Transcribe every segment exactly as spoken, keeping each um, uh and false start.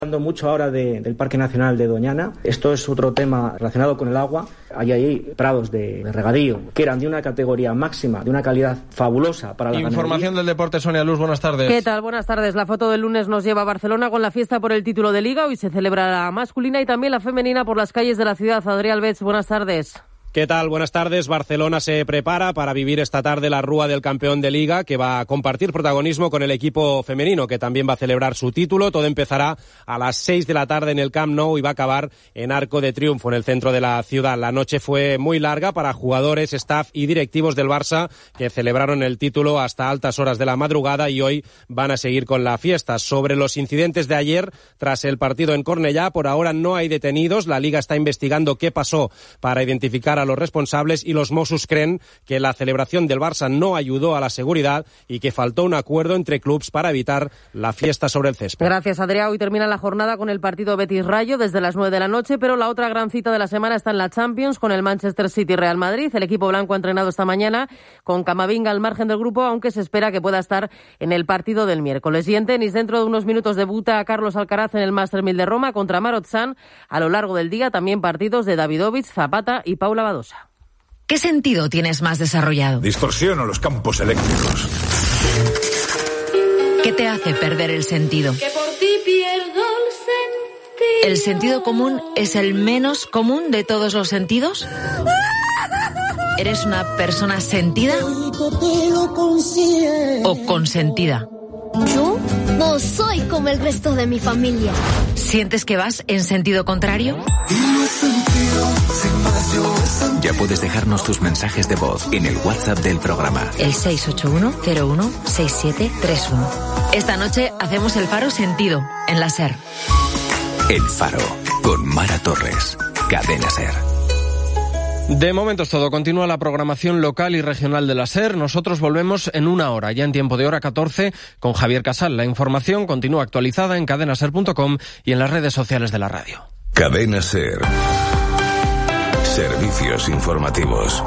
Hablando mucho ahora de, del Parque Nacional de Doñana, esto es otro tema relacionado con el agua. Hay ahí prados de, de regadío que eran de una categoría máxima, de una calidad fabulosa para la ganadería. Información del deporte, Sonia Luz, buenas tardes. ¿Qué tal? Buenas tardes. La foto del lunes nos lleva a Barcelona con la fiesta por el título de Liga. Hoy se celebra la masculina y también la femenina por las calles de la ciudad. Adrià Albets, buenas tardes. ¿Qué tal? Buenas tardes. Barcelona se prepara para vivir esta tarde la Rúa del campeón de Liga, que va a compartir protagonismo con el equipo femenino, que también va a celebrar su título. Todo empezará a las seis de la tarde en el Camp Nou y va a acabar en Arco de Triunfo, en el centro de la ciudad. La noche fue muy larga para jugadores, staff y directivos del Barça, que celebraron el título hasta altas horas de la madrugada y hoy van a seguir con la fiesta. Sobre los incidentes de ayer, tras el partido en Cornellá, por ahora no hay detenidos. La Liga está investigando qué pasó para identificar a los responsables y los Mossos creen que la celebración del Barça no ayudó a la seguridad y que faltó un acuerdo entre clubs para evitar la fiesta sobre el césped. Gracias, Adrià. Hoy termina la jornada con el partido Betis-Rayo desde las nueve de la noche, pero la otra gran cita de la semana está en la Champions con el Manchester City-Real Madrid. El equipo blanco ha entrenado esta mañana con Camavinga al margen del grupo, aunque se espera que pueda estar en el partido del miércoles. Y en tenis, dentro de unos minutos debuta Carlos Alcaraz en el Master mil de Roma contra Marotzan. A lo largo del día también partidos de Davidovich, Zapata y Paula Badosa. ¿Qué sentido tienes más desarrollado? Distorsiono los campos eléctricos. ¿Qué te hace perder el sentido? Que por ti pierdo el sentido. ¿El sentido común es el menos común de todos los sentidos? ¿Eres una persona sentida o consentida? Yo no soy como el resto de mi familia. ¿Sientes que vas en sentido contrario? Ya puedes dejarnos tus mensajes de voz en el WhatsApp del programa. El seis ocho uno cero uno seis siete tres uno. Esta noche hacemos el Faro Sentido, en la SER. El Faro, con Mara Torres, Cadena SER. De momento es todo. Continúa la programación local y regional de la SER. Nosotros volvemos en una hora, ya en tiempo de hora catorce, con Javier Casal. La información continúa actualizada en cadena ser punto com y en las redes sociales de la radio. Cadena SER. Servicios informativos.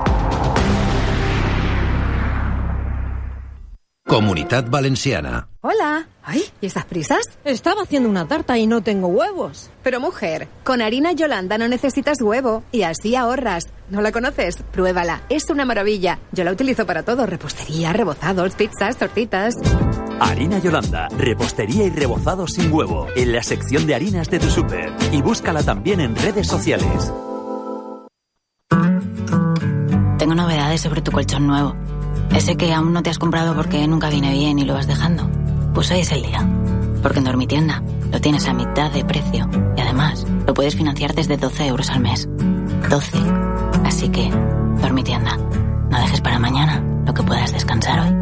Comunitat Valenciana. Hola. Ay, ¿y esas prisas? Estaba haciendo una tarta y no tengo huevos. Pero mujer, con harina Yolanda no necesitas huevo y así ahorras. ¿No la conoces? Pruébala, es una maravilla. Yo la utilizo para todo, repostería, rebozados, pizzas, tortitas. Harina Yolanda, repostería y rebozados sin huevo, en la sección de harinas de tu súper. Y búscala también en redes sociales. Tengo novedades sobre tu colchón nuevo. Ese que aún no te has comprado porque nunca viene bien y lo vas dejando. Pues hoy es el día. Porque en Dormitienda lo tienes a mitad de precio. Y además, lo puedes financiar desde doce euros al mes. doce. Así que, Dormitienda, no dejes para mañana lo que puedas descansar hoy.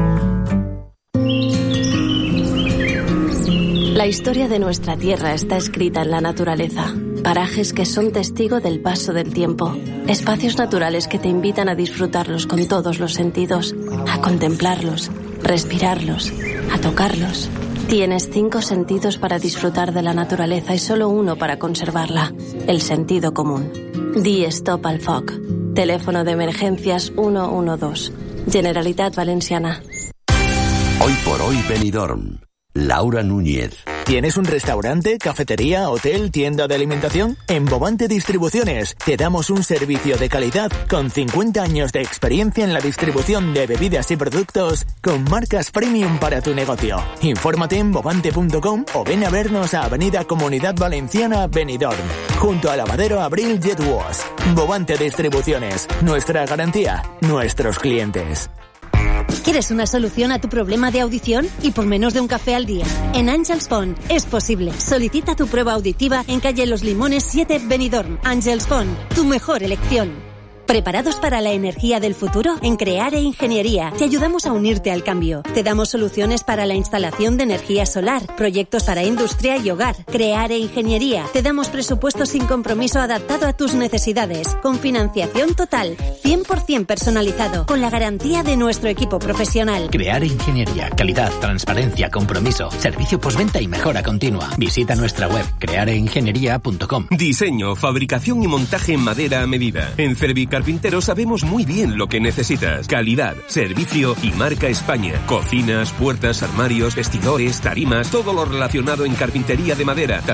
La historia de nuestra tierra está escrita en la naturaleza. Parajes que son testigo del paso del tiempo. Espacios naturales que te invitan a disfrutarlos con todos los sentidos, a contemplarlos, respirarlos, a tocarlos. Tienes cinco sentidos para disfrutar de la naturaleza y solo uno para conservarla, el sentido común. Di stop al F O C. Teléfono de emergencias uno uno dos. Generalitat Valenciana. Hoy por hoy Benidorm. Laura Núñez. ¿Tienes un restaurante, cafetería, hotel, tienda de alimentación? En Bovante Distribuciones te damos un servicio de calidad con cincuenta años de experiencia en la distribución de bebidas y productos con marcas premium para tu negocio. Infórmate en bovante punto com o ven a vernos a Avenida Comunidad Valenciana Benidorm, junto a Lavadero Abril Jet Wash. Bovante Distribuciones, nuestra garantía, nuestros clientes. ¿Quieres una solución a tu problema de audición? Y por menos de un café al día. En Àngels Font es posible. Solicita tu prueba auditiva en calle Los Limones siete Benidorm. Àngels Font, tu mejor elección. ¿Preparados para la energía del futuro? En Creare Ingeniería te ayudamos a unirte al cambio. Te damos soluciones para la instalación de energía solar, proyectos para industria y hogar. Creare Ingeniería. Te damos presupuesto sin compromiso adaptado a tus necesidades, con financiación total, cien por ciento personalizado, con la garantía de nuestro equipo profesional. Creare Ingeniería. Calidad, transparencia, compromiso, servicio postventa y mejora continua. Visita nuestra web creare ingeniería punto com. Diseño, fabricación y montaje en madera a medida. En Cervicar carpinteros sabemos muy bien lo que necesitas. Calidad, servicio y marca España. Cocinas, puertas, armarios, vestidores, tarimas, todo lo relacionado en carpintería de madera.